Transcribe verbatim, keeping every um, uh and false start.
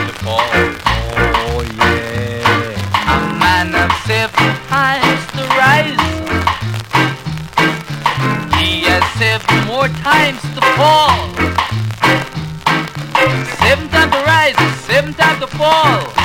times to fall. Oh yeah. A man of seven times to rise. He has seven more times to fall. Seven times to rise, seven times to fall.